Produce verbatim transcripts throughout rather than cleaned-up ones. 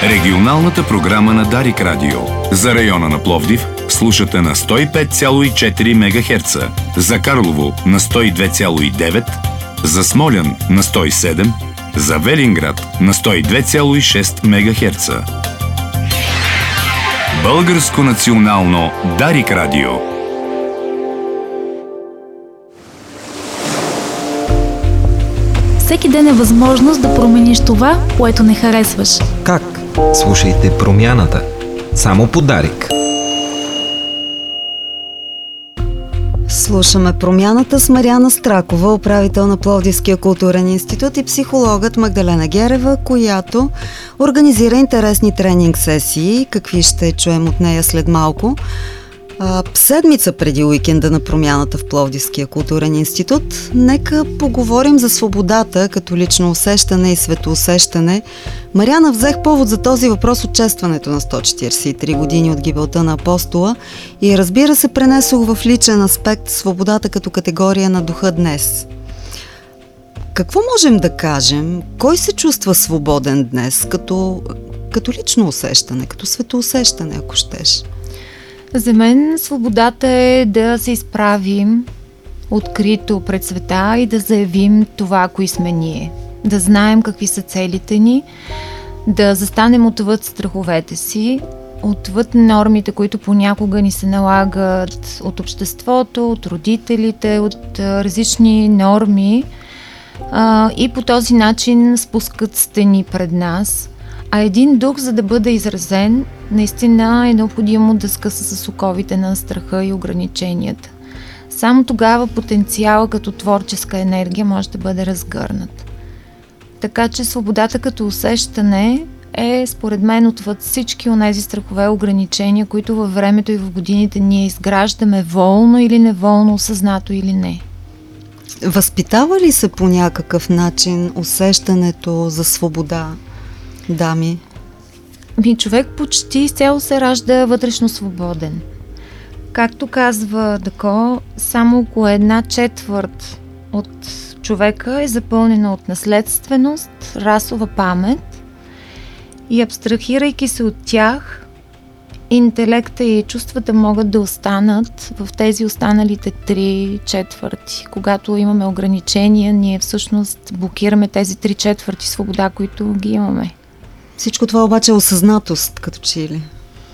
Регионалната програма на Дарик Радио. За района на Пловдив слушате на сто и пет цяло и четири мегахерца, за Карлово на сто и две цяло и девет, за Смолян на сто и седем, за Велинград на сто и две цяло и шест мегахерца. Българско национално Дарик Радио. Всеки ден е възможност да промениш това, което не харесваш. Как? Слушайте Промяната. Само по Дарик. Слушаме Промяната с Мариана Стракова, управител на Пловдивския културен институт, и психологът Магдалена Герева, която организира интересни тренинг сесии, какви ще чуем от нея след малко. Седмица преди уикенда на Промяната в Пловдивския културен институт, нека поговорим за свободата като лично усещане и светоусещане. Мариана, взех повод за този въпрос от честването на сто четиридесет и три години от гибелта на Апостола и, разбира се, пренесох в личен аспект свободата като категория на духа днес. Какво можем да кажем? Кой се чувства свободен днес като, като лично усещане, като светоусещане, ако щеш? За мен свободата е да се изправим открито пред света и да заявим това, кои сме ние. Да знаем какви са целите ни, да застанем отвъд страховете си, отвъд нормите, които понякога ни се налагат от обществото, от родителите, от различни норми, а, и по този начин спускат стени пред нас. А един дух, за да бъде изразен, наистина е необходимо да скъса с оковите на страха и ограниченията. Само тогава потенциала като творческа енергия може да бъде разгърнат. Така че свободата като усещане е, според мен, отвъд всички онези страхове и ограничения, които във времето и в годините ние изграждаме волно или неволно, осъзнато или не. Възпитава ли се по някакъв начин усещането за свобода, дами? Ми, човек почти изцяло се ражда вътрешно свободен. Както казва Дако, само около една четвърт от човека е запълнена от наследственост, расова памет, и абстрахирайки се от тях, интелекта и чувствата могат да останат в тези останалите три четвърти. Когато имаме ограничения, ние всъщност блокираме тези три четвърти свобода, които ги имаме. Всичко това обаче е осъзнатост, като че ли?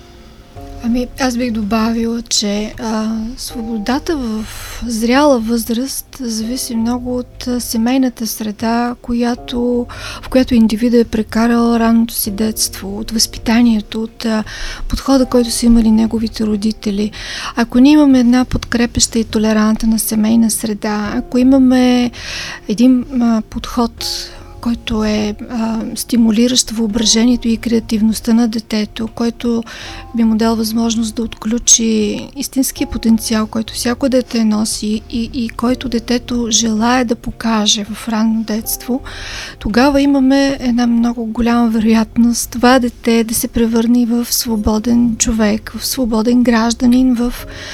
Ами, аз бих добавила, че а, свободата в зряла възраст зависи много от а, семейната среда, която, в която индивида е прекарал ранното си детство, от възпитанието, от а, подхода, който са имали неговите родители. Ако ние имаме една подкрепеща и толерантна семейна среда, ако имаме един а, подход, който е а, стимулиращ въображението и креативността на детето, който би му дал възможност да отключи истинския потенциал, който всяко дете носи и, и който детето желае да покаже в ранно детство, тогава имаме една много голяма вероятност това дете да се превърне в свободен човек, в свободен гражданин, в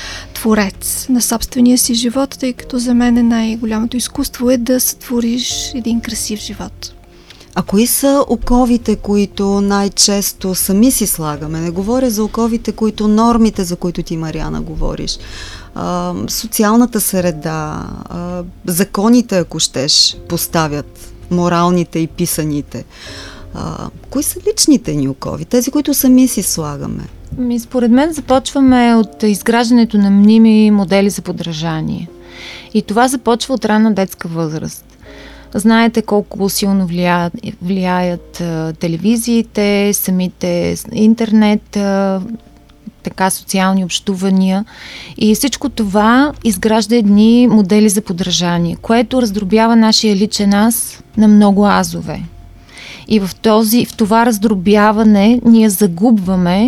творец на собствения си живот, тъй като за мен най-голямото изкуство е да сътвориш един красив живот. А кои са оковите, които най-често сами си слагаме? Не говоря за оковите, които нормите, за които ти, Мариана, говориш. А, социалната среда, а, законите, ако щеш, поставят, моралните и писаните. А, кои са личните ни окови? Тези, които сами си слагаме? Ми, според мен започваме от изграждането на мними модели за подражание. И това започва от ранна детска възраст. Знаете колко силно влияят, влияят а, телевизиите, самите интернет, а, така социални общувания. И всичко това изгражда едни модели за подражание, което раздробява нашия личен аз на много азове. И в, този, в това раздробяване ние загубваме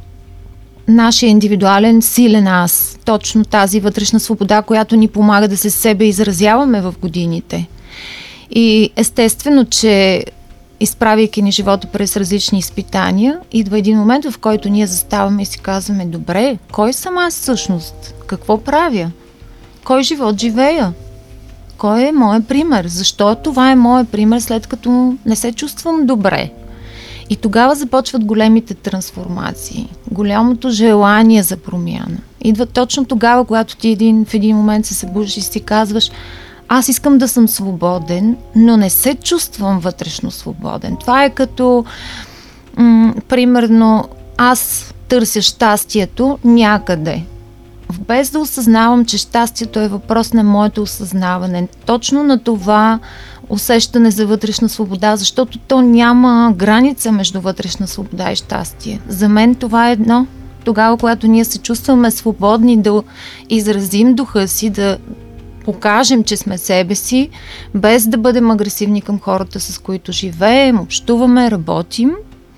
нашия индивидуален силен аз. Точно тази вътрешна свобода, която ни помага да се себе изразяваме в годините. И естествено, че изправяйки ни живота през различни изпитания, идва един момент, в който ние заставаме и си казваме: добре, кой съм аз всъщност? Какво правя? Кой живот живея? Кой е моят пример? Защо това е моят пример, след като не се чувствам добре? И тогава започват големите трансформации, голямото желание за промяна. Идва точно тогава, когато ти един, в един момент се събуждаш и си казваш: аз искам да съм свободен, но не се чувствам вътрешно свободен. Това е като, м- примерно, аз търся щастието някъде, без да осъзнавам, че щастието е въпрос на моето осъзнаване. Точно на това усещане за вътрешна свобода, защото то няма граница между вътрешна свобода и щастие. За мен това е едно. Тогава, когато ние се чувстваме свободни да изразим духа си, да покажем, че сме себе си, без да бъдем агресивни към хората, с които живеем, общуваме, работим,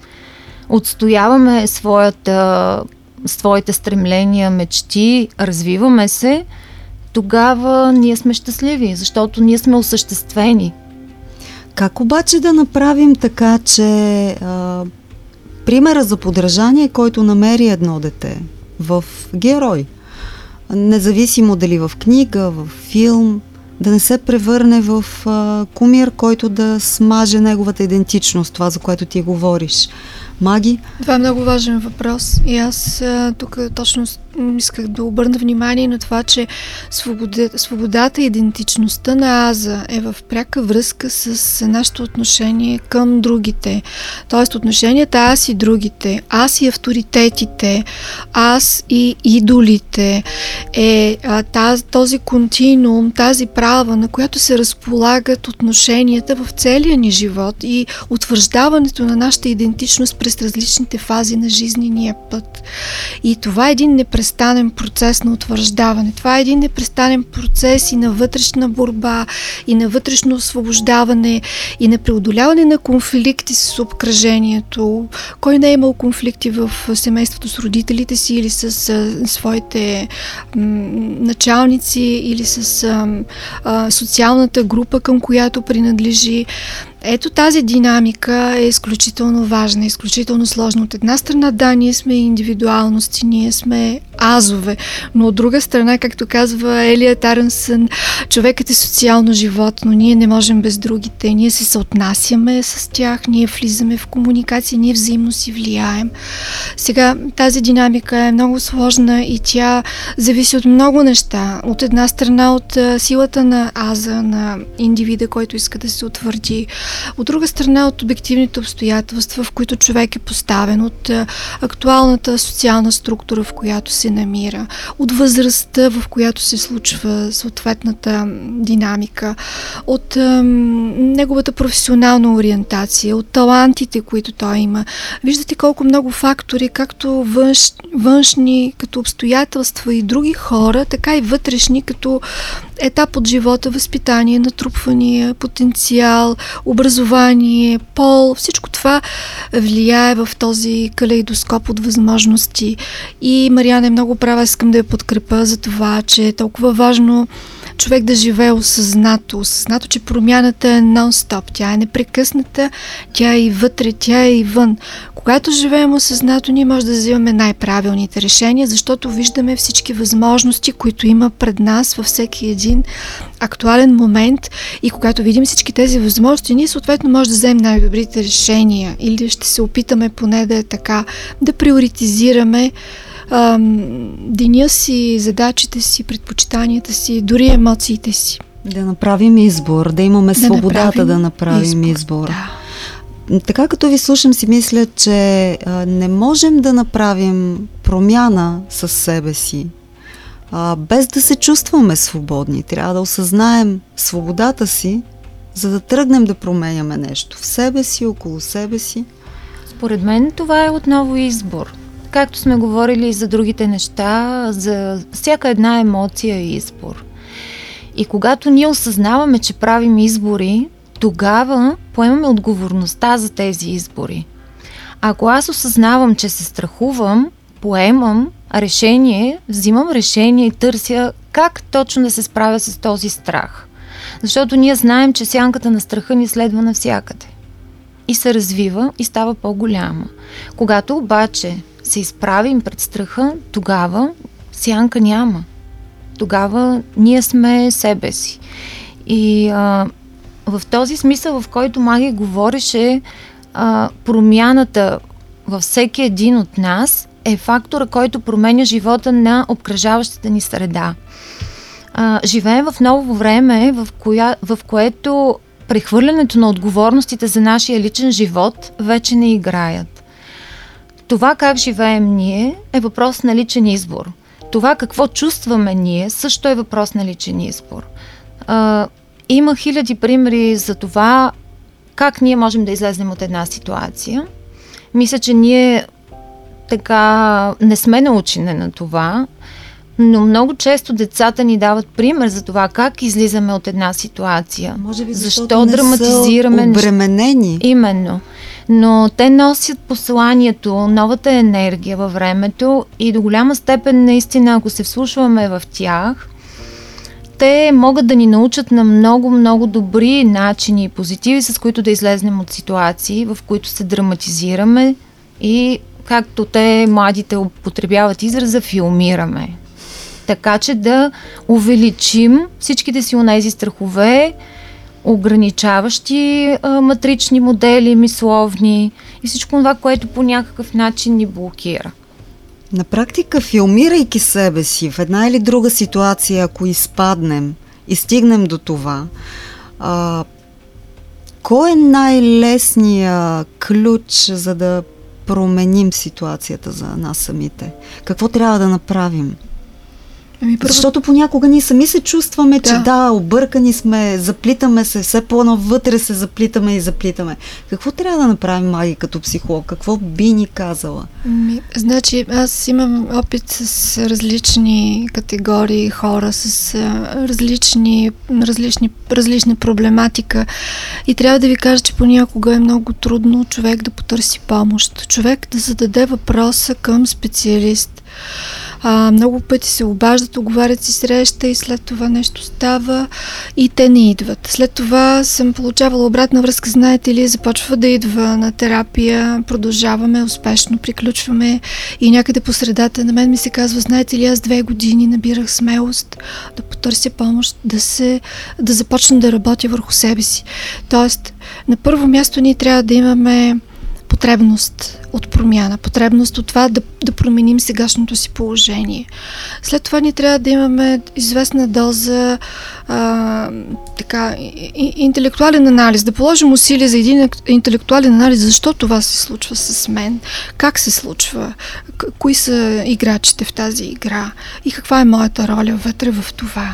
отстояваме своята, своите стремления, мечти, развиваме се, тогава ние сме щастливи, защото ние сме осъществени. Как обаче да направим така, че а, примера за подражание, който намери едно дете в герой, независимо дали в книга, в филм, да не се превърне в а, кумир, който да смаже неговата идентичност, това, за което ти говориш. Маги? Това е много важен въпрос и аз а, тук точно исках да обърна внимание на това, че свобода, свободата и идентичността на Аза е в пряка връзка с нашето отношение към другите. Тоест отношенията аз и другите, аз и авторитетите, аз и идолите е а, таз, този континуум, тази права, на която се разполагат отношенията в целия ни живот и утвърждаването на нашата идентичност през различните фази на жизнения път. И това е един непрестанен процес на утвърждаване. Това е един непрестанен процес и на вътрешна борба, и на вътрешно освобождаване, и на преодоляване на конфликти с обкръжението. Кой не е имал конфликти в семейството с родителите си или с а, своите м, началници, или с а, а, социалната група, към която принадлежи. Ето тази динамика е изключително важна, изключително сложна. От една страна, да, ние сме индивидуалности, ние сме азове, но от друга страна, както казва Елият Аренсън, човекът е социално животно, ние не можем без другите, ние се съотнасяме с тях, ние влизаме в комуникация, ние взаимно си влияем. Сега, тази динамика е много сложна и тя зависи от много неща. От една страна, от силата на аза, на индивида, който иска да се утвърди. От друга страна, от обективните обстоятелства, в които човек е поставен, от а, актуалната социална структура, в която се намира, от възрастта, в която се случва съответната динамика, от а, неговата професионална ориентация, от талантите, които той има. Виждате колко много фактори, както външ, външни, като обстоятелства и други хора, така и вътрешни, като етап от живота, възпитание, натрупвания, потенциал, образование, пол, всичко това влияе в този калейдоскоп от възможности. И Мариана е много права, искам да я подкрепя за това, че е толкова важно човек да живее осъзнато, осъзнато, че промяната е нон-стоп, тя е непрекъсната, тя е и вътре, тя е и вън. Когато живеем осъзнато, ние може да взимаме най-правилните решения, защото виждаме всички възможности, които има пред нас във всеки един актуален момент, и когато видим всички тези възможности, ние съответно може да вземем най-добрите решения или ще се опитаме поне да е така, да приоритизираме деня си, задачите си, предпочитанията си, дори емоциите си. Да направим избор, да имаме да свободата направим да направим избор. избор. Да. Така като ви слушам, си мисля, че а, не можем да направим промяна със себе си, а, без да се чувстваме свободни. Трябва да осъзнаем свободата си, за да тръгнем да променяме нещо в себе си, около себе си. Според мен това е отново избор. Както сме говорили за другите неща, за всяка една емоция е избор. И когато ние осъзнаваме, че правим избори, тогава поемаме отговорността за тези избори. Ако аз осъзнавам, че се страхувам, поемам решение, взимам решение и търся как точно да се справя с този страх. Защото ние знаем, че сянката на страха ни следва навсякъде. И се развива и става по-голяма. Когато обаче се изправим пред страха, тогава сянка няма. Тогава ние сме себе си. И а, в този смисъл, в който Маги говореше, а, промяната във всеки един от нас е фактора, който променя живота на обкръжаващата ни среда. А, живеем в ново време, в, коя, в което прехвърлянето на отговорностите за нашия личен живот вече не играят. Това как живеем ние е въпрос на личен избор. Това какво чувстваме ние също е въпрос на личен избор. А, има хиляди примери за това как ние можем да излезнем от една ситуация. Мисля, че ние така не сме научени на това, но много често децата ни дават пример за това как излизаме от една ситуация. Може би защо не драматизираме са обременени. Именно. Но те носят посланието, новата енергия във времето и до голяма степен наистина, ако се вслушваме в тях, те могат да ни научат на много-много добри начини и позитиви, с които да излезнем от ситуации, в които се драматизираме и, както те, младите, употребяват израза, филмираме. Така че да увеличим всичките си онези страхове, ограничаващи а, матрични модели, мисловни и всичко това, което по някакъв начин ни блокира. На практика, филмирайки себе си в една или друга ситуация, ако изпаднем и стигнем до това, а, кой е най-лесният ключ, за да променим ситуацията за нас самите? Какво трябва да направим? Ами първо... Защото понякога ние сами се чувстваме, да. че да, объркани сме, заплитаме се, все по-навътре се заплитаме и заплитаме. Какво трябва да направим, Маги, като психолог? Какво би ни казала? Ми, значи, аз имам опит с различни категории хора, с а, различни, различни, различна проблематика и трябва да ви кажа, че понякога е много трудно човек да потърси помощ, човек да зададе въпроса към специалист. А, много пъти се обаждат, оговарят си среща и след това нещо става и те не идват. След това съм получавала обратна връзка, знаете ли, започва да идва на терапия, продължаваме успешно, приключваме и някъде по средата на мен ми се казва, знаете ли, аз две години набирах смелост да потърся помощ, да, се, да започна да работя върху себе си. Тоест, на първо място ние трябва да имаме потребност от промяна, потребност от това да, да променим сегашното си положение. След това ни трябва да имаме известна доза а, така, и, интелектуален анализ, да положим усилия за един интелектуален анализ, защо това се случва с мен, как се случва, кои са играчите в тази игра и каква е моята роля вътре в това.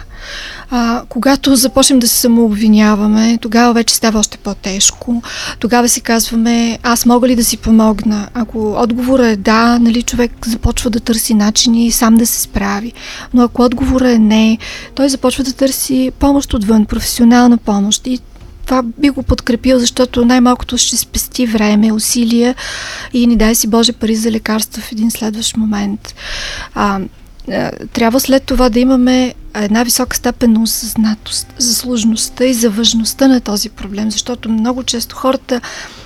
А, когато започнем да се самообвиняваме, тогава вече става още по-тежко. Тогава си казваме, аз мога ли да си помогна? Ако отговорът е да, нали, човек започва да търси начини сам да се справи. Но ако отговорът е не, той започва да търси помощ отвън, професионална помощ. И това би го подкрепил, защото най-малкото ще спести време, усилия и ни дай си Боже пари за лекарства в един следващ момент. А, трябва след това да имаме една висока степен на осъзнатост за сложността и за важността на този проблем, защото много често хората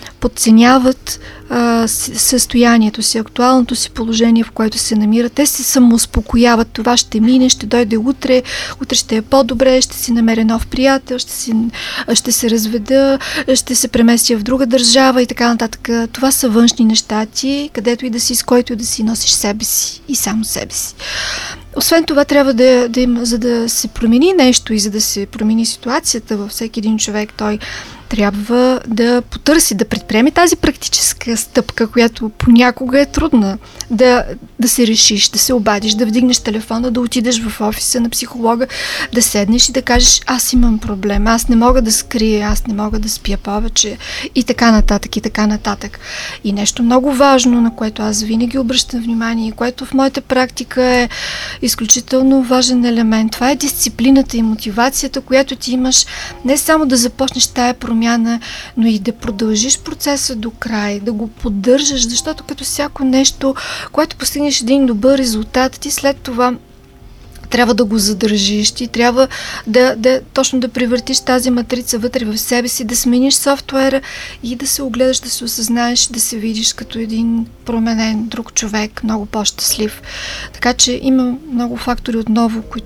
подценяват а, състоянието си, актуалното си положение, в което се намират. Те се самоуспокояват, това ще мине, ще дойде утре, утре ще е по-добре, ще си намеря нов приятел, ще, си, ще се разведа, ще се преместя в друга държава и така нататък. Това са външни неща ти, където и да си, с който и да си носиш себе си и само себе си. Освен това, трябва да, да има, за да се промени нещо и за да се промени ситуацията във всеки един човек, той трябва да потърси, да предприеме тази практическа стъпка, която понякога е трудна. Да, да се решиш, да се обадиш, да вдигнеш телефона, да отидеш в офиса на психолога, да седнеш и да кажеш, аз имам проблем, аз не мога да скрия, аз не мога да спя повече и така нататък, и така нататък. И нещо много важно, на което аз винаги обръщам внимание и което в моята практика е изключително важен елемент. Това е дисциплината и мотивацията, която ти имаш не само да започнеш тая промяна, но и да продължиш процеса до край, да го поддържаш, защото като всяко нещо, което постигнеш един добър резултат, ти след това трябва да го задържиш, ти трябва да, да точно да превъртиш тази матрица вътре в себе си, да смениш софтуера и да се огледаш, да се осъзнаеш, да се видиш като един променен друг човек, много по-щастлив. Така че има много фактори отново, които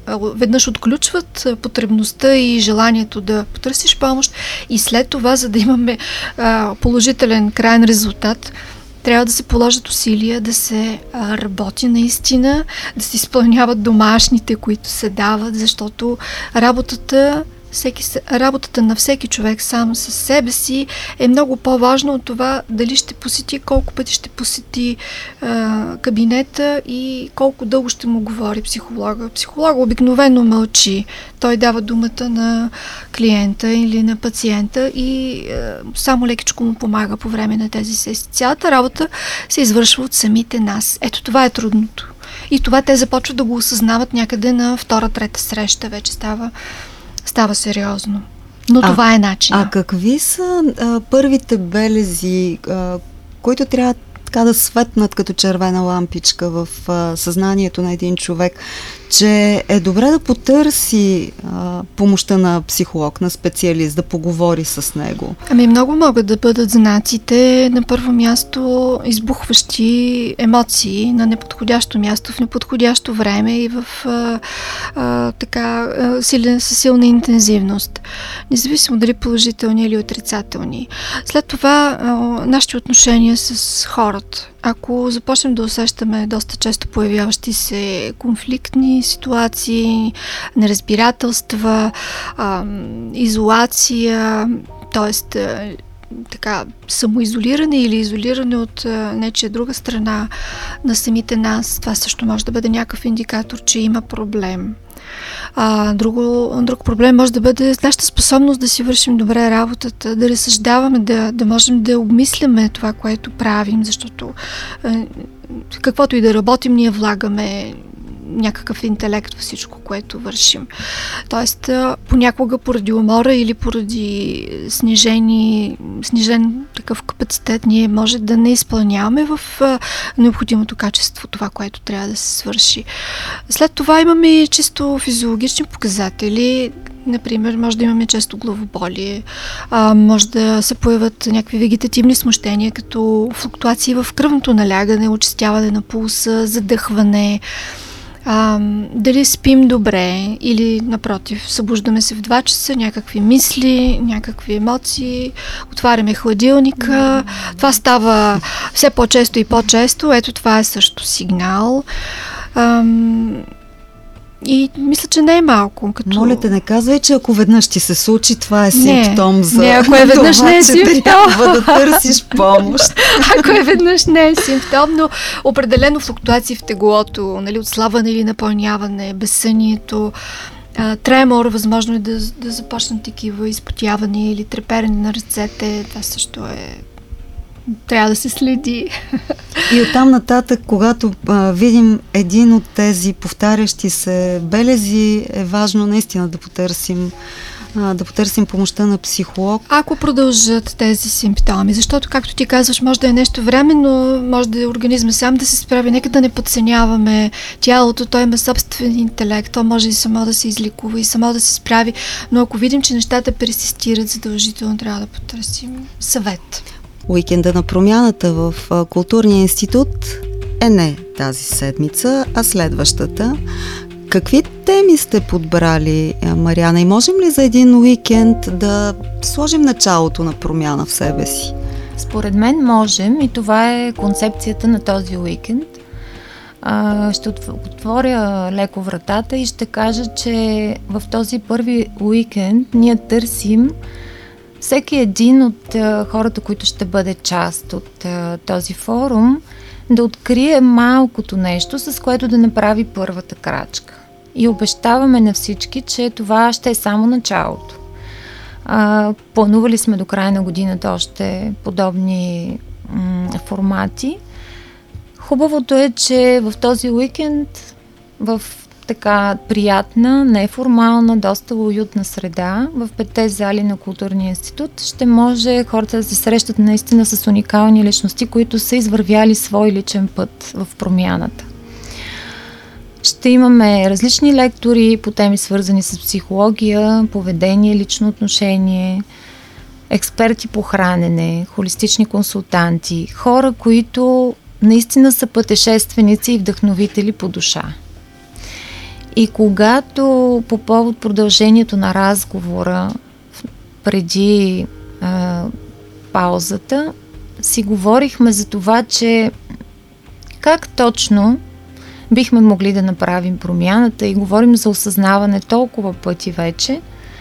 веднъж отключват потребността и желанието да потърсиш помощ и след това, за да имаме а, положителен крайен резултат, трябва да се положат усилия, да се а, работи наистина, да се изпълняват домашните, които се дават, защото работата Всеки, работата на всеки човек сам със себе си е много по-важно от това дали ще посети, колко пъти ще посети а, кабинета и колко дълго ще му говори психолога. Психолога обикновено мълчи. Той дава думата на клиента или на пациента и а, само лекичко му помага по време на тези сесии. Цялата работа се извършва от самите нас. Ето това е трудното. И това те започват да го осъзнават някъде на втора-трета среща. Вече става Става сериозно. Но а, това е начинът. А какви са а, първите белези, а, които трябва така да светнат като червена лампичка в а, съзнанието на един човек, че е добре да потърси а, помощта на психолог, на специалист, да поговори с него? Ами много могат да бъдат знаците. На първо място избухващи емоции на неподходящо място, в неподходящо време и в а, а, така а, силен, със силна интензивност. Независимо дали положителни или отрицателни. След това а, нашите отношения с хората. Ако започнем да усещаме доста често появяващи се конфликтни ситуации, неразбирателства, а, изолация, т.е. така самоизолиране или изолиране от а, нечия друга страна на самите нас, това също може да бъде някакъв индикатор, че има проблем. А, друго, друг проблем може да бъде нашата способност да си вършим добре работата, да разсъждаваме, да, да можем да обмисляме това, което правим, защото е, каквото и да работим, ние влагаме някакъв интелект във всичко, което вършим. Тоест, понякога поради умора или поради снижени, снижен такъв капацитет, ние може да не изпълняваме в необходимото качество това, което трябва да се свърши. След това имаме и чисто физиологични показатели. Например, може да имаме често главоболие, а, може да се появят някакви вегетативни смущения, като флуктуации в кръвното налягане, очистяване на пулса, задъхване. А, дали спим добре или напротив, събуждаме се в два часа, някакви мисли, някакви емоции, отваряме хладилника, mm-hmm. това става все по-често и по-често, ето това е също сигнал. А, и мисля, че не е малко. Като... Моля те, не казвай, че ако веднъж ти се случи, това е симптом не, за не, ако е веднъж това, не е че симптом. трябва да търсиш помощ. Ако е веднъж не е симптом, но определено флуктуации в теглото, нали, отслабване или напълняване, безсънието, а, тремор, възможно е да, да започнат такива изпотявания или треперене на ръцете, това също е трябва да се следи. И оттам нататък, когато а, видим един от тези повтарящи се белези, е важно наистина да потърсим а, да потърсим помощта на психолог. Ако продължат тези симптоми, защото, както ти казваш, може да е нещо временно, може да е организма сам да се справи, нека да не подценяваме тялото, той има собствен интелект, то може и само да се излекува и само да се справи, но ако видим, че нещата персистират, задължително трябва да потърсим съвет. Уикенда на промяната в Културния институт е не тази седмица, а следващата. Какви теми сте подбрали, Мариана? И можем ли за един уикенд да сложим началото на промяна в себе си? Според мен можем и това е концепцията на този уикенд. А, ще отворя леко вратата и ще кажа, че в този първи уикенд ние търсим всеки един от а, хората, които ще бъде част от а, този форум, да открие малкото нещо, с което да направи първата крачка. И обещаваме на всички, че това ще е само началото. А, планували сме до края на годината още подобни м- формати. Хубавото е, че в този уикенд, в така приятна, неформална, доста уютна среда, в петте зали на Културния институт ще може хората да се срещат наистина с уникални личности, които са извървяли свой личен път в промяната. Ще имаме различни лектори по теми свързани с психология, поведение, лично отношение, експерти по хранене, холистични консултанти, хора, които наистина са пътешественици и вдъхновители по душа. И когато по повод продължението на разговора преди а, паузата, си говорихме за това, че как точно бихме могли да направим промяната и говорим за осъзнаване толкова пъти вече.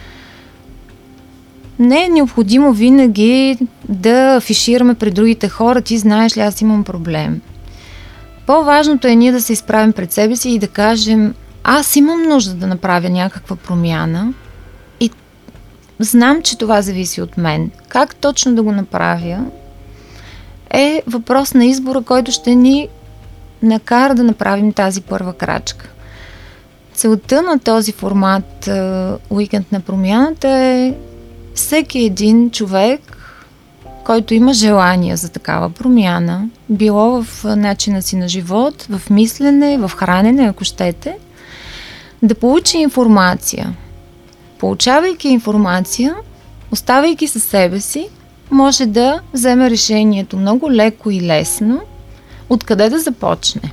Не е необходимо винаги да афишираме пред другите хора, ти знаеш ли, аз имам проблем. По-важното е ние да се изправим пред себе си и да кажем, аз имам нужда да направя някаква промяна и знам, че това зависи от мен. Как точно да го направя е въпрос на избора, който ще ни накара да направим тази първа крачка. Целта на този формат Уикенд на промяната е всеки един човек, който има желание за такава промяна, било в начина си на живот, в мислене, в хранене, ако щете, да получи информация. Получавайки информация, оставайки със себе си, може да вземе решението много леко и лесно, откъде да започне.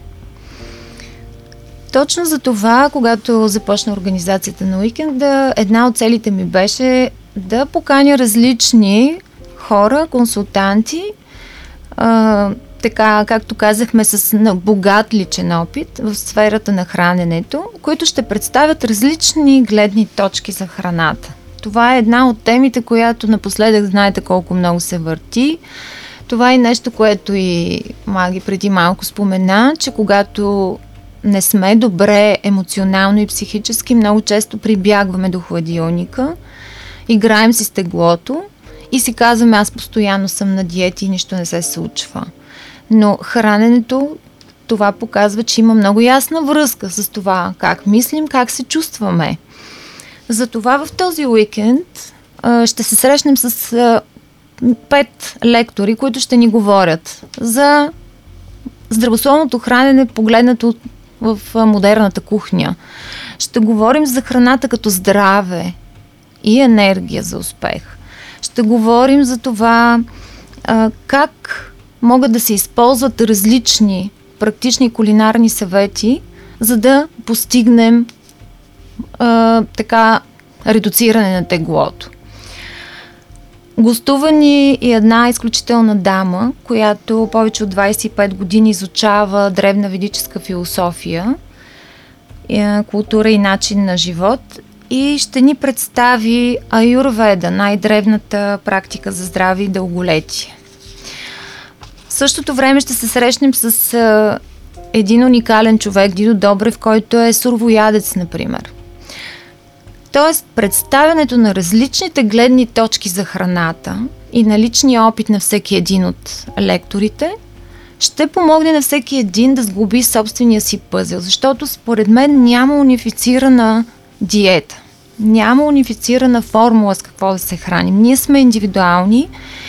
Точно за това, когато започна организацията на уикенда, една от целите ми беше да поканя различни хора, консултанти, а, така, както казахме, с богат личен опит в сферата на храненето, които ще представят различни гледни точки за храната. Това е една от темите, която напоследък знаете колко много се върти. Това е нещо, което и Маги преди малко спомена, че когато не сме добре емоционално и психически, много често прибягваме до хладилника, играем си с теглото и си казваме, аз постоянно съм на диети и нищо не се случва. Но храненето, това показва, че има много ясна връзка с това как мислим, как се чувстваме. Затова в този уикенд а, ще се срещнем с а, пет лектори, които ще ни говорят за здравословното хранене, погледнато в а, модерната кухня. Ще говорим за храната като здраве и енергия за успех. Ще говорим за това а, как могат да се използват различни практични кулинарни съвети, за да постигнем а, така редуциране на теглото. Гостува ни и една изключителна дама, която повече от двайсет и пет години изучава древна ведическа философия, култура и начин на живот и ще ни представи аюрведа, най-древната практика за здраве и дълголетие. В същото време ще се срещнем с а, един уникален човек, Дидо Добрев, който е суровоядец, например. Тоест, представянето на различните гледни точки за храната и на личния опит на всеки един от лекторите ще помогне на всеки един да сглоби собствения си пъзел, защото според мен няма унифицирана диета, няма унифицирана формула с какво да се храним. Ние сме индивидуални,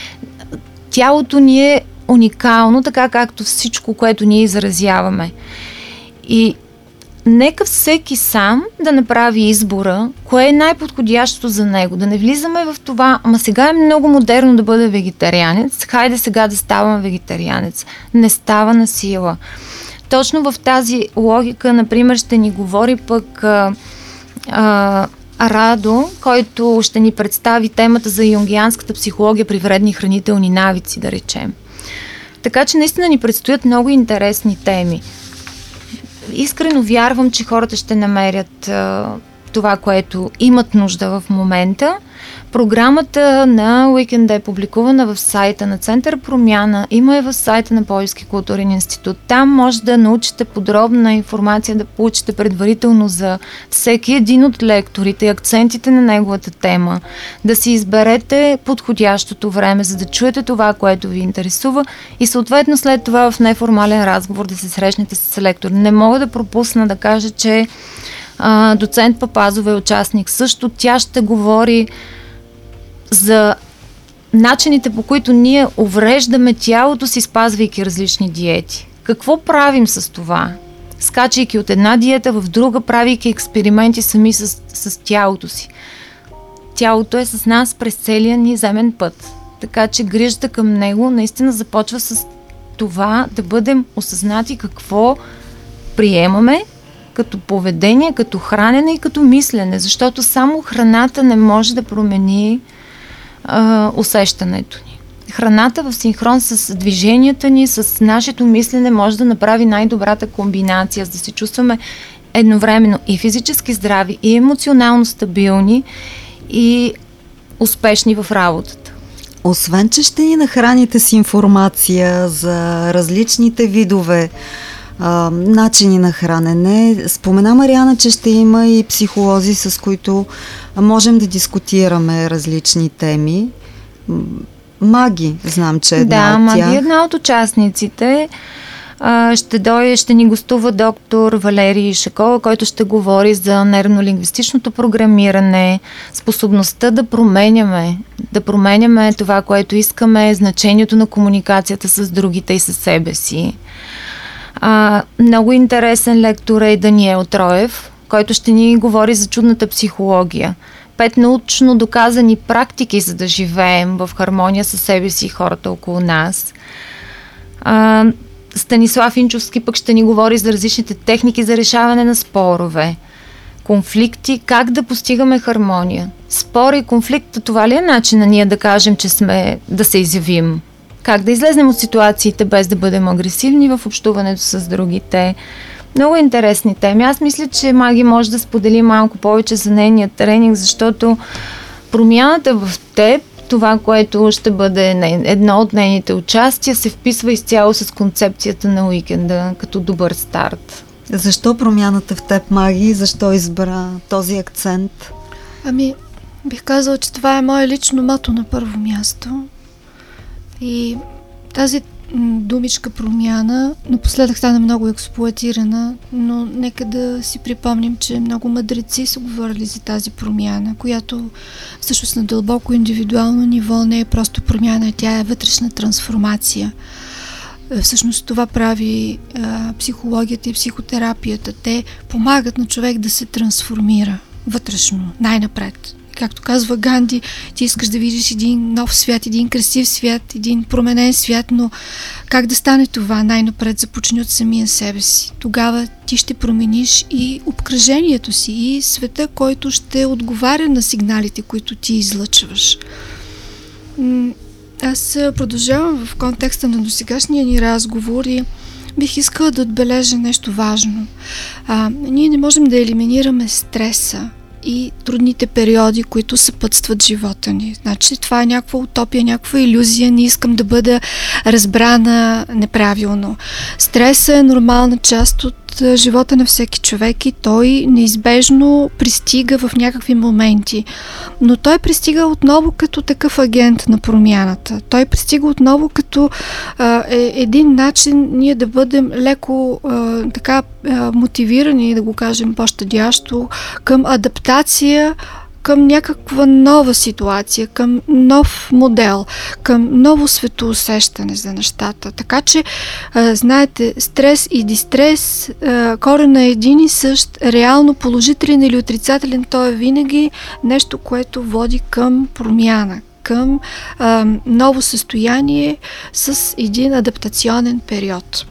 тялото ни е уникално, така както всичко, което ние изразяваме. И нека всеки сам да направи избора, кое е най-подходящото за него. Да не влизаме в това, ама сега е много модерно да бъде вегетарианец, хайде сега да ставам вегетарианец. Не става на сила. Точно в тази логика, например, ще ни говори пък а, а, Радо, който ще ни представи темата за юнгианската психология при вредни хранителни навици, да речем. Така че наистина ни предстоят много интересни теми. Искрено вярвам, че хората ще намерят а, това, което имат нужда в момента. Програмата на уикенда е публикувана в сайта на Център Промяна, има и в сайта на Пловдивски културен институт. Там може да научите подробна информация, да получите предварително за всеки един от лекторите и акцентите на неговата тема, да си изберете подходящото време, за да чуете това, което ви интересува и съответно след това в неформален разговор да се срещнете с лектор. Не мога да пропусна да кажа, че а, доцент Папазова е участник също. Тя ще говори за начините, по които ние увреждаме тялото си, спазвайки различни диети. Какво правим с това? Скачайки от една диета в друга, правейки експерименти сами с, с тялото си. Тялото е с нас през целия ни земен път. Така че грижата към него наистина започва с това да бъдем осъзнати какво приемаме като поведение, като хранене и като мислене, защото само храната не може да промени а, усещането ни. Храната в синхрон с движенията ни, с нашето мислене може да направи най-добрата комбинация, за да се чувстваме едновременно и физически здрави, и емоционално стабилни, и успешни в работата. Освен, че ще ни нахраните с информация за различните видове а, начини на хранене, спомена Мариана, че ще има и психолози, с които можем да дискутираме различни теми. Маги, знам, че е една да, от тях. Маги е една от участниците. А, ще дойде, ще ни гостува доктор Валерий Шакова, който ще говори за нервно-лингвистичното програмиране, способността да променяме, да променяме това, което искаме, значението на комуникацията с другите и със себе си. А, много интересен лектор е Даниел Троев, който ще ни говори за чудната психология. Пет научно доказани практики, за да живеем в хармония със себе си и хората около нас. А, Станислав Инчовски пък ще ни говори за различните техники за решаване на спорове, конфликти, как да постигаме хармония. Спор и конфликт, това ли е начинът ние да кажем, че сме, да се изявим? Как да излезнем от ситуациите без да бъдем агресивни в общуването с другите? Много интересни теми. Аз мисля, че Маги може да сподели малко повече за нейния тренинг, защото промяната в теб, това, което ще бъде едно от нейните участия, се вписва изцяло с концепцията на уикенда като добър старт. Защо промяната в теб, Маги? Защо избра този акцент? Ами, бих казала, че това е мое лично мото на първо място. И тази думичка промяна напоследък стана много експлоатирана, но нека да си припомним, че много мъдреци са говорили за тази промяна, която всъщност на дълбоко индивидуално ниво не е просто промяна, тя е вътрешна трансформация. Всъщност това прави а, психологията и психотерапията. Те помагат на човек да се трансформира вътрешно, най-напред. Както казва Ганди, ти искаш да видиш един нов свят, един красив свят, един променен свят, но как да стане това? Най-напред започни от самия себе си. Тогава ти ще промениш и обкръжението си, и света, който ще отговаря на сигналите, които ти излъчваш. Аз продължавам в контекста на досегашния ни разговор и бих искала да отбележа нещо важно. А, ние не можем да елиминираме стреса и трудните периоди, които съпътстват живота ни. Значи това е някаква утопия, някаква илюзия, не искам да бъда разбрана неправилно. Стресът е нормална част от живота на всеки човек и той неизбежно пристига в някакви моменти. Но той пристига отново като такъв агент на промяната. Той пристига отново като а, е, един начин ние да бъдем леко а, така а, мотивирани, да го кажем по-щадящо, към адаптация, към някаква нова ситуация, към нов модел, към ново светоусещане за нещата. Така че, а, знаете, стрес и дистрес, а, корена е един и същ, реално положителен или отрицателен, то е винаги нещо, което води към промяна, към а, ново състояние с един адаптационен период.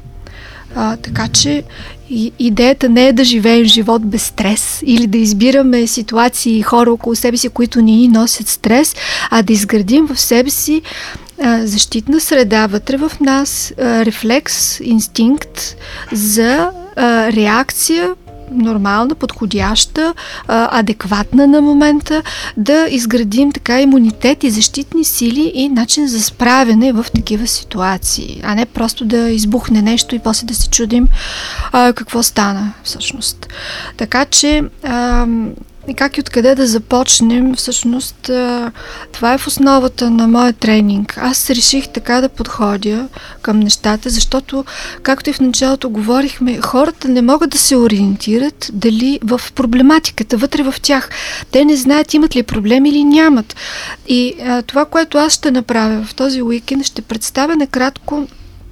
А, така че и, идеята не е да живеем живот без стрес или да избираме ситуации и хора около себе си, които ни носят стрес, а да изградим в себе си а, защитна среда вътре в нас, а, рефлекс, инстинкт за а, реакция нормална, подходяща, а, адекватна на момента, да изградим така имунитет и защитни сили и начин за справяне в такива ситуации, а не просто да избухне нещо и после да се чудим а, какво стана всъщност. Така че а, и как и откъде да започнем, всъщност а, това е в основата на моя тренинг. Аз реших така да подходя към нещата, защото, както и в началото говорихме, хората не могат да се ориентират дали в проблематиката, вътре в тях. Те не знаят имат ли проблеми или нямат. И а, това, което аз ще направя в този уикенд, ще представя накратко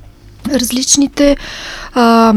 различните а,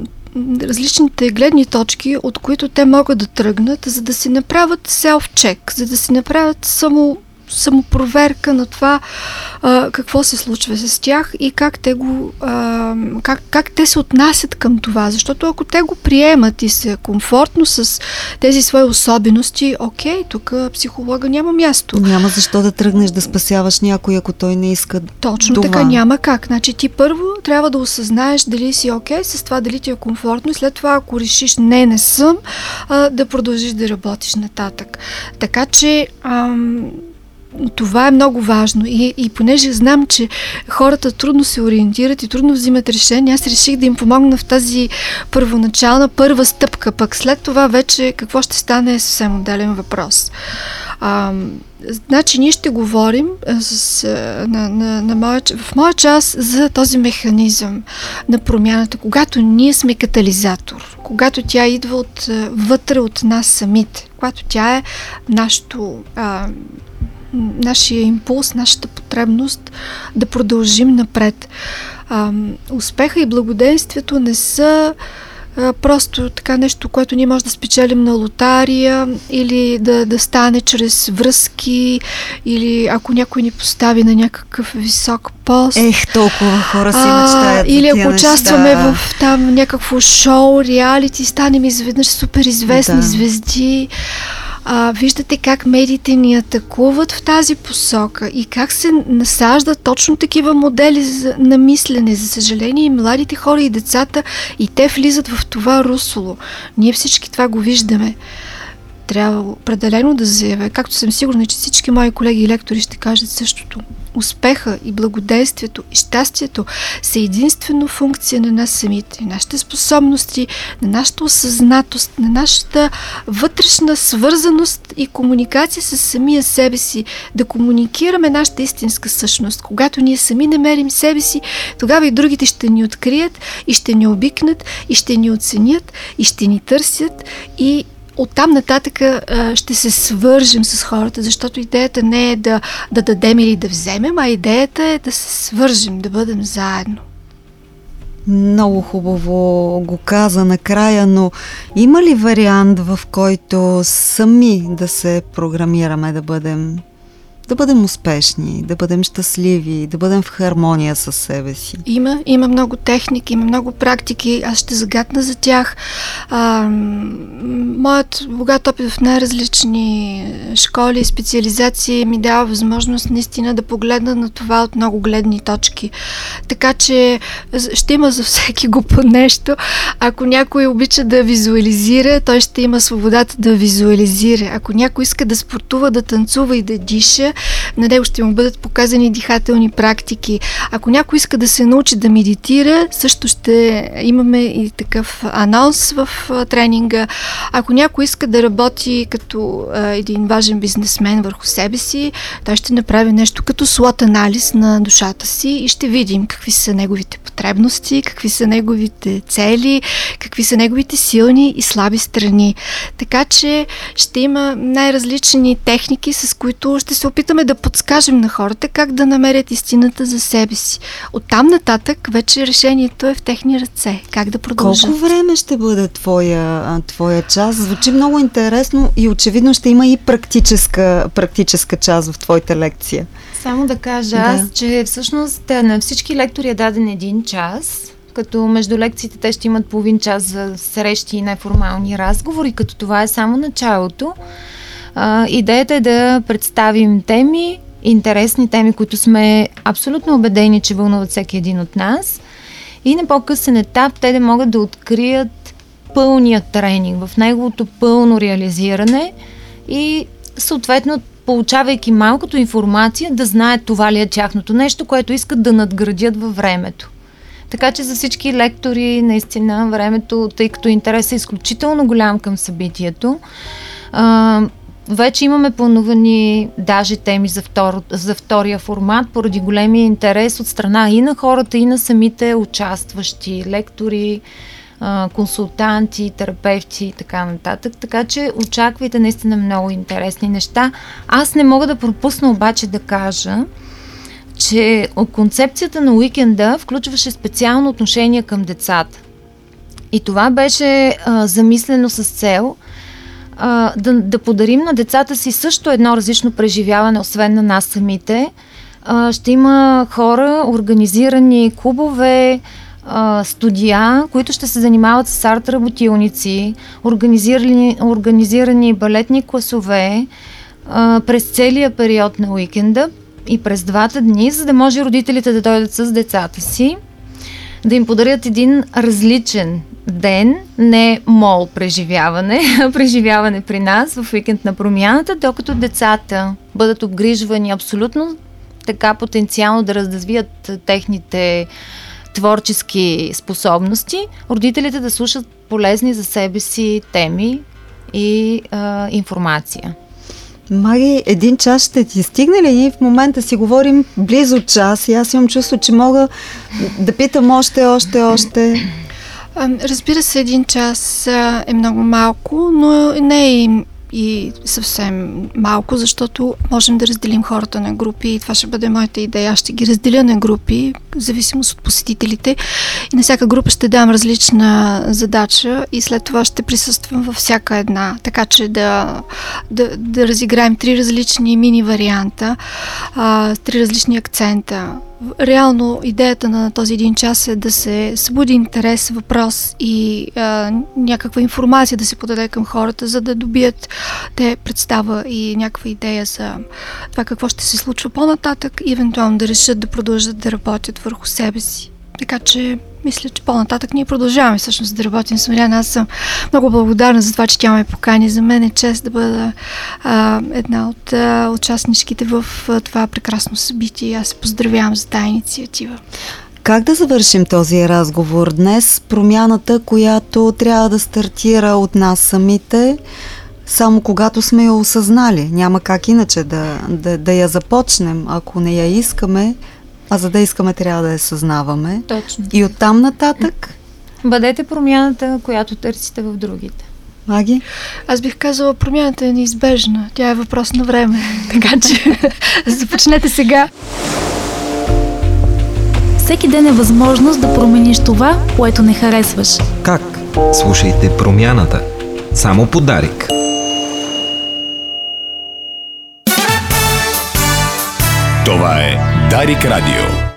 различните гледни точки, от които те могат да тръгнат, за да си направят селф-чек, за да си направят само самопроверка на това а, какво се случва с тях и как те го а, как, как те се отнасят към това. Защото ако те го приемат и са комфортно с тези свои особености, окей, тук психолога няма място. Няма защо да тръгнеш да спасяваш някой, ако той не иска. Точно това. Така, няма как. Значи ти първо трябва да осъзнаеш дали си окей с това, дали ти е комфортно и след това, ако решиш не, не съм, а, да продължиш да работиш нататък. Така че ам, това е много важно и, и понеже знам, че хората трудно се ориентират и трудно взимат решения, аз реших да им помогна в тази първоначална първа стъпка, пък след това вече какво ще стане е съвсем отделен въпрос. А, значи ние ще говорим с, на, на, на моя, в моя част за този механизъм на промяната, когато ние сме катализатор, когато тя идва от вътре от нас самите, когато тя е нашето а, нашия импулс, нашата потребност да продължим напред. А, успеха и благоденствието не са а, просто така нещо, което ние може да спечелим на лотария или да, да стане чрез връзки или ако някой ни постави на някакъв висок пост. Ех, толкова хора си мечтаят. Или ако участваме неща. в там някакво шоу, реалити, станем изведнъж супер известни да. звезди. А, виждате как медиите ни атакуват в тази посока и как се насаждат точно такива модели за, на мислене. За съжаление и младите хора и децата и те влизат в това русло. Ние всички това го виждаме. Трябва определено да заявя, както съм сигурна, че всички мои колеги и лектори ще кажат същото. Успеха и благодействието и щастието са единствено функция на нас самите, нашите способности, на нашата осъзнатост, на нашата вътрешна свързаност и комуникация с самия себе си, да комуникираме нашата истинска същност. Когато ние сами намерим себе си, тогава и другите ще ни открият и ще ни обикнат и ще ни оценят и ще ни търсят и оттам нататък а, ще се свържем с хората, защото идеята не е да, да дадем или да вземем, а идеята е да се свържем, да бъдем заедно. Много хубаво го каза накрая, но има ли вариант, в който сами да се програмираме да бъдем да бъдем успешни, да бъдем щастливи, да бъдем в хармония с себе си? Има, има много техники, има много практики, аз ще загатна за тях. А, моят богат опит в най-различни школи и специализации ми дава възможност наистина да погледна на това от много гледни точки. Така че ще има за всеки го по нещо. Ако някой обича да визуализира, той ще има свободата да визуализира. Ако някой иска да спортува, да танцува и да диша, на него ще му бъдат показани дихателни практики. Ако някой иска да се научи да медитира, също ще имаме и такъв анонс в а, тренинга. Ако някой иска да работи като а, един важен бизнесмен върху себе си, той ще направи нещо като слот анализ на душата си и ще видим какви са неговите потребности, какви са неговите цели, какви са неговите силни и слаби страни. Така че ще има най-различни техники, с които ще се опитаме да подскажем на хората как да намерят истината за себе си. Оттам нататък вече решението е в техни ръце. Как да продължат. Колко време ще бъде твоя, твоя част? Звучи много интересно и очевидно ще има и практическа, практическа част в твоята лекция. Само да кажа да. аз, че всъщност на всички лектори е даден един час, като между лекциите те ще имат половин час за срещи и неформални разговори, като това е само началото. А, идеята е да представим теми, интересни теми, които сме абсолютно убедени, че вълнуват всеки един от нас и на по-късен етап те да могат да открият пълния тренинг, в неговото пълно реализиране и съответно получавайки малкото информация да знаят това ли е тяхното нещо, което искат да надградят във времето. Така че за всички лектори наистина времето, тъй като интерес е изключително голям към събитието, а, вече имаме планувани даже теми за, втор, за втория формат, поради големия интерес от страна и на хората, и на самите участващи лектори, консултанти, терапевти и така нататък. Така че очаквайте наистина много интересни неща. Аз не мога да пропусна обаче да кажа, че концепцията на уикенда включваше специално отношение към децата. И това беше а, замислено с цел а, да, да подарим на децата си също едно различно преживяване, освен на нас самите. А, ще има хора, организирани клубове, а, студия, които ще се занимават с арт-работилници, организирани, организирани балетни класове а, през целия период на уикенда и през двата дни, за да може родителите да дойдат с децата си, да им подарят един различен ден, не мол преживяване, а преживяване при нас в уикенд на промяната, докато децата бъдат обгрижвани абсолютно така потенциално да развият техните творчески способности, родителите да слушат полезни за себе си теми и а, информация. Маги, един час ще ти стигне ли? Ние в момента си говорим близо час и аз имам чувство, че мога да питам още, още, още. Разбира се, един час е много малко, но не е и, и съвсем малко, защото можем да разделим хората на групи и това ще бъде моята идея. Аз ще ги разделя на групи, в зависимост от посетителите и на всяка група ще дам различна задача и след това ще присъствам във всяка една, така че да, да, да разиграем три различни мини варианта, а, три различни акцента. Реално идеята на този един час е да се събуди интерес, въпрос и а, някаква информация да се подаде към хората, за да добият те представа и някаква идея за това какво ще се случва по-нататък и евентуално да решат да продължат да работят върху себе си. Така че мисля, че по-нататък ние продължаваме всъщност да работим с Мариана. Аз съм много благодарна за това, че тя ме покани. За мен е чест да бъда а, една от а, участничките в а, това прекрасно събитие. Аз се поздравявам за тази инициатива. Как да завършим този разговор днес? Промяната, която трябва да стартира от нас самите, само когато сме я осъзнали. Няма как иначе да, да, да я започнем, ако не я искаме. А за да искаме, трябва да я съзнаваме. Точно. И оттам нататък? Бъдете промяната, която търсите в другите. Маги? Аз бих казала, промяната е неизбежна. Тя е въпрос на време. Така че започнете сега. Всеки ден е възможност да промениш това, което не харесваш. Как? Слушайте Промяната. Само по Дарик. Това е Дарик Радио.